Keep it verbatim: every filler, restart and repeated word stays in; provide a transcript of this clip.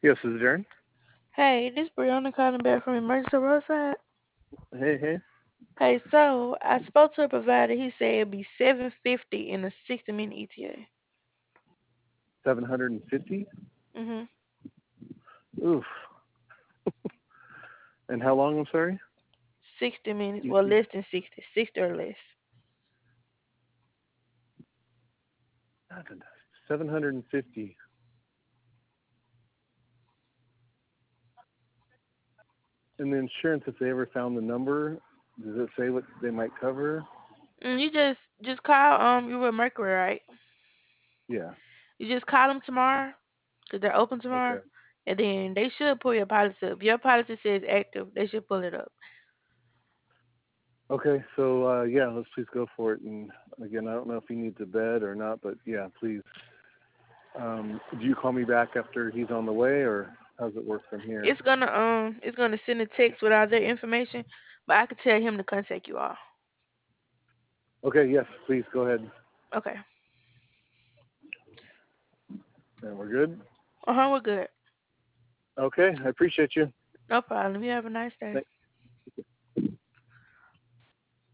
Yes, this is Darren. Hey, this Brianna calling back from Emergency Roadside. Hey, hey. Hey, so I spoke to a provider. He said it'd be seven fifty in a sixty minute E T A. seven hundred fifty? Mhm. Oof. And how long, I'm sorry? Sixty minutes. Well, E T. less than sixty. Sixty or less. seven hundred fifty. And the insurance, if they ever found the number, does it say what they might cover? Mm, you just just call. Um, you were Mercury, right? Yeah. You just call them tomorrow, 'cause they're open tomorrow, Okay. and then they should pull your policy up. If your policy says active, they should pull it up. Okay, so uh, yeah, let's please go for it. And again, I don't know if he needs a bed or not, but yeah, please. Um, do you call me back after he's on the way, or how's it work from here? It's gonna um, it's gonna send a text with all their information, but I could tell him to contact you all. Okay, yes, please go ahead. Okay. And we're good? Uh huh. We're good. Okay, I appreciate you. No problem. You have a nice day. Thank-